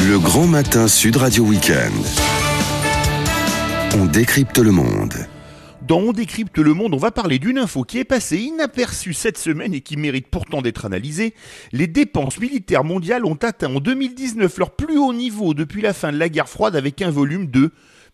Le grand matin Sud Radio Week-end. On décrypte le monde. Dans On décrypte le monde, on va parler d'une info qui est passée inaperçue cette semaine et qui mérite pourtant d'être analysée. Les dépenses militaires mondiales ont atteint en 2019 leur plus haut niveau depuis la fin de la guerre froide avec un volume de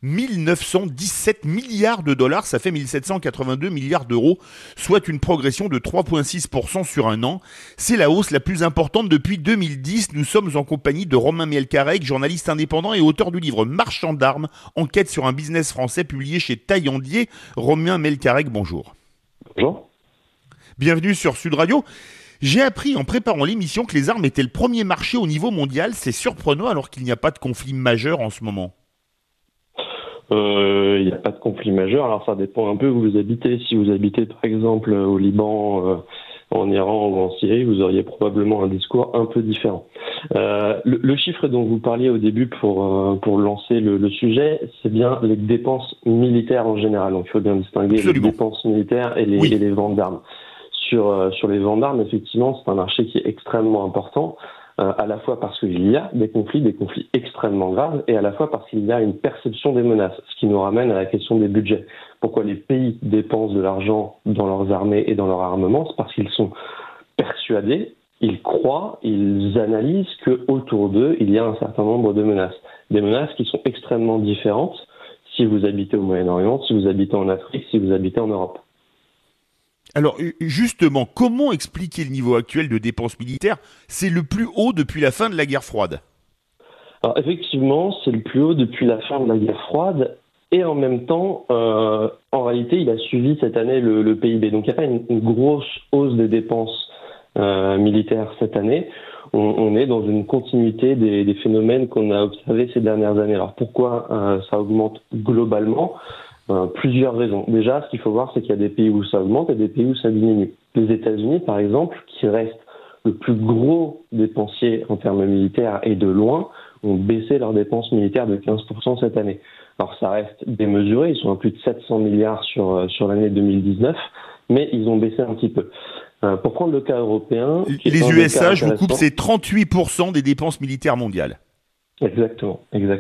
1917 milliards de dollars, ça fait 1782 milliards d'euros, soit une progression de 3,6% sur un an. C'est la hausse la plus importante depuis 2010. Nous sommes en compagnie de Romain Mielcarreg, journaliste indépendant et auteur du livre Marchand d'armes, enquête sur un business français publié chez Taillandier. Romain Mielcarreg, bonjour. Bonjour. Bienvenue sur Sud Radio. J'ai appris en préparant l'émission que les armes étaient le premier marché au niveau mondial. C'est surprenant alors qu'il n'y a pas de conflit majeur en ce moment. Il n'y a pas de conflit majeur, alors ça dépend un peu où vous habitez. Si vous habitez par exemple au Liban, en Iran ou en Syrie, vous auriez probablement un discours un peu différent. Le chiffre dont vous parliez au début pour lancer le sujet, c'est bien les dépenses militaires en général. Donc il faut bien distinguer Absolument. les dépenses militaires et les ventes d'armes. Sur les ventes d'armes, effectivement, c'est un marché qui est extrêmement important. À la fois parce qu'il y a des conflits extrêmement graves, et à la fois parce qu'il y a une perception des menaces, ce qui nous ramène à la question des budgets. Pourquoi les pays dépensent de l'argent dans leurs armées et dans leur armement? C'est parce qu'ils sont persuadés, ils croient, ils analysent qu'autour d'eux, il y a un certain nombre de menaces. Des menaces qui sont extrêmement différentes si vous habitez au Moyen-Orient, si vous habitez en Afrique, si vous habitez en Europe. Alors justement, comment expliquer le niveau actuel de dépenses militaires? C'est le plus haut depuis la fin de la guerre froide. Alors effectivement, c'est le plus haut depuis la fin de la guerre froide, et en même temps, en réalité, il a suivi cette année le PIB. Donc il n'y a pas une grosse hausse des dépenses militaires cette année. On est dans une continuité des phénomènes qu'on a observés ces dernières années. Alors pourquoi ça augmente globalement? Plusieurs raisons. Déjà, ce qu'il faut voir, c'est qu'il y a des pays où ça augmente et des pays où ça diminue. Les États-Unis, par exemple, qui restent le plus gros dépensier en termes militaires et de loin, ont baissé leurs dépenses militaires de 15% cette année. Alors ça reste démesuré, ils sont à plus de 700 milliards sur l'année 2019, mais ils ont baissé un petit peu. Pour prendre le cas européen... Les USA, je vous coupe, c'est 38% des dépenses militaires mondiales. Exactement.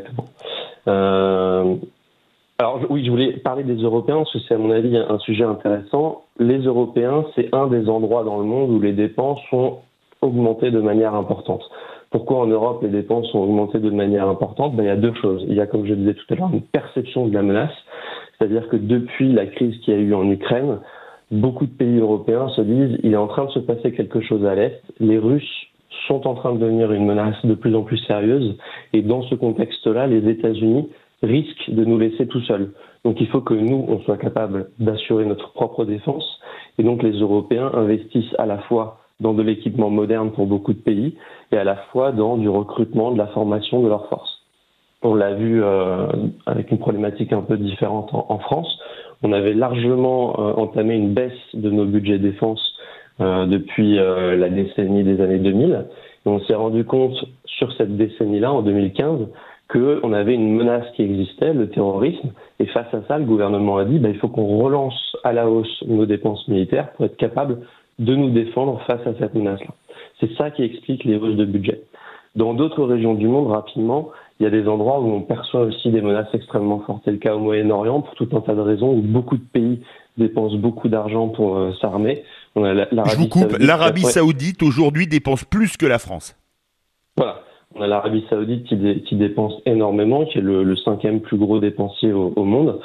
Alors oui, je voulais parler des Européens, parce que c'est à mon avis un sujet intéressant. Les Européens, c'est un des endroits dans le monde où les dépenses sont augmentées de manière importante. Pourquoi en Europe les dépenses sont augmentées de manière importante? Il y a deux choses. Il y a, comme je disais tout à l'heure, une perception de la menace, c'est-à-dire que depuis la crise qu'il y a eu en Ukraine, beaucoup de pays européens se disent il est en train de se passer quelque chose à l'Est, les Russes sont en train de devenir une menace de plus en plus sérieuse, et dans ce contexte-là, les États-Unis risque de nous laisser tout seuls. Donc il faut que nous, on soit capable d'assurer notre propre défense. Et donc les Européens investissent à la fois dans de l'équipement moderne pour beaucoup de pays et à la fois dans du recrutement, de la formation de leurs forces. On l'a vu avec une problématique un peu différente en France. On avait largement entamé une baisse de nos budgets défense depuis la décennie des années 2000. Et on s'est rendu compte sur cette décennie-là, en 2015, qu'on avait une menace qui existait, le terrorisme, et face à ça, le gouvernement a dit il faut qu'on relance à la hausse nos dépenses militaires pour être capable de nous défendre face à cette menace-là. C'est ça qui explique les hausses de budget. Dans d'autres régions du monde, rapidement, il y a des endroits où on perçoit aussi des menaces extrêmement fortes. C'est le cas au Moyen-Orient, pour tout un tas de raisons, où beaucoup de pays dépensent beaucoup d'argent pour s'armer. On a Je vous coupe, l'Arabie Saoudite aujourd'hui dépense plus que la France. Voilà. On a l'Arabie Saoudite qui dépense énormément, qui est le cinquième plus gros dépensier au monde.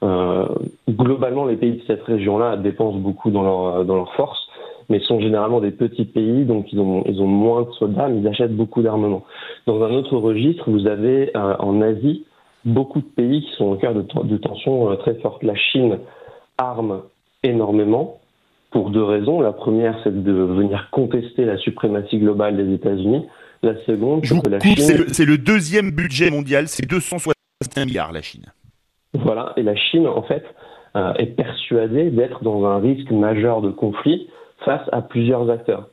Globalement, les pays de cette région-là dépensent beaucoup dans leur force, mais sont généralement des petits pays, donc ils ont moins de soldats, mais ils achètent beaucoup d'armements. Dans un autre registre, vous avez en Asie beaucoup de pays qui sont au cœur de tensions très fortes. La Chine arme énormément pour deux raisons. La première, c'est de venir contester la suprématie globale des États-Unis. La seconde, je vous que la coupe, Chine... c'est le deuxième budget mondial, c'est 261 milliards la Chine. Voilà, et la Chine, en fait, est persuadée d'être dans un risque majeur de conflit face à plusieurs acteurs.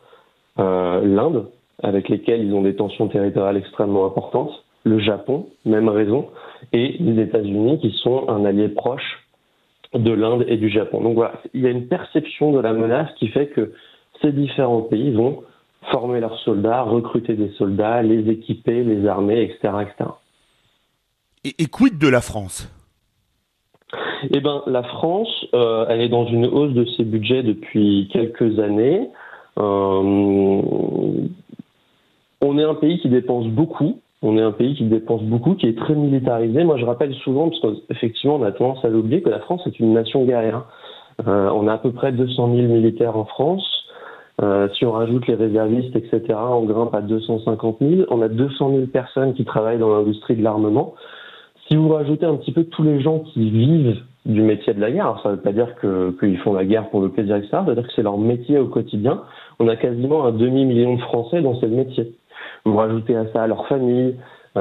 L'Inde, avec lesquels ils ont des tensions territoriales extrêmement importantes, le Japon, même raison, et les États-Unis, qui sont un allié proche de l'Inde et du Japon. Donc voilà, il y a une perception de la menace qui fait que ces différents pays vont former leurs soldats, recruter des soldats, les équiper, les armer, etc., etc. Et quid de la France ? Eh ben, la France, elle est dans une hausse de ses budgets depuis quelques années. On est un pays qui dépense beaucoup. On est un pays qui dépense beaucoup, qui est très militarisé. Moi, je rappelle souvent, parce qu'effectivement, on a tendance à l'oublier, que la France est une nation guerrière. On a à peu près 200 000 militaires en France. Si on rajoute les réservistes, etc., on grimpe à 250 000. On a 200 000 personnes qui travaillent dans l'industrie de l'armement. Si vous rajoutez un petit peu tous les gens qui vivent du métier de la guerre, alors ça ne veut pas dire qu'ils font la guerre pour le plaisir, etc., ça veut dire que c'est leur métier au quotidien. On a quasiment un demi-million de Français dans ce métier. Vous rajoutez à ça leur famille,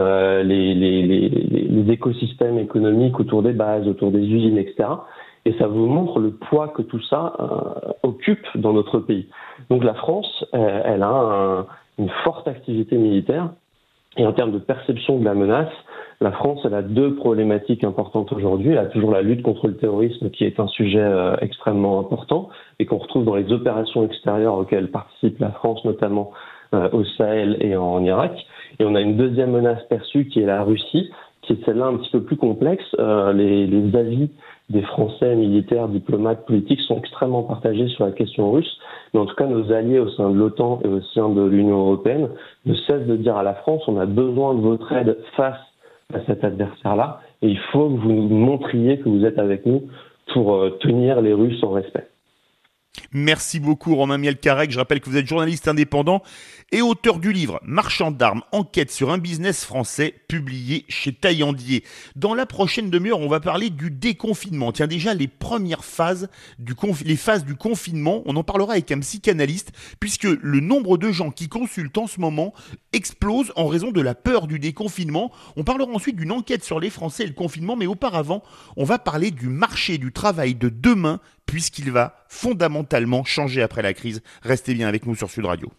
les écosystèmes économiques autour des bases, autour des usines, etc. Et ça vous montre le poids que tout ça occupe dans notre pays. Donc la France, elle a une forte activité militaire. Et en termes de perception de la menace, la France, elle a deux problématiques importantes aujourd'hui. Elle a toujours la lutte contre le terrorisme, qui est un sujet extrêmement important et qu'on retrouve dans les opérations extérieures auxquelles participe la France, notamment au Sahel et en Irak. Et on a une deuxième menace perçue qui est la Russie, qui est celle-là un petit peu plus complexe. Les avis des Français, militaires, diplomates, politiques sont extrêmement partagés sur la question russe. Mais en tout cas, nos alliés au sein de l'OTAN et au sein de l'Union européenne ne cessent de dire à la France, on a besoin de votre aide face à cet adversaire-là, et il faut que vous nous montriez que vous êtes avec nous pour tenir les Russes en respect. Merci beaucoup Romain Mielcarrec. Je rappelle que vous êtes journaliste indépendant et auteur du livre Marchand d'armes, enquête sur un business français, publié chez Taillandier. Dans la prochaine demi-heure, on va parler du déconfinement. Tiens, déjà les premières phases les phases du confinement, on en parlera avec un psychanalyste, puisque le nombre de gens qui consultent en ce moment explose en raison de la peur du déconfinement. On parlera ensuite d'une enquête sur les Français et le confinement, mais auparavant, on va parler du marché du travail de demain, puisqu'il va fondamentalement changer après la crise. Restez bien avec nous sur Sud Radio.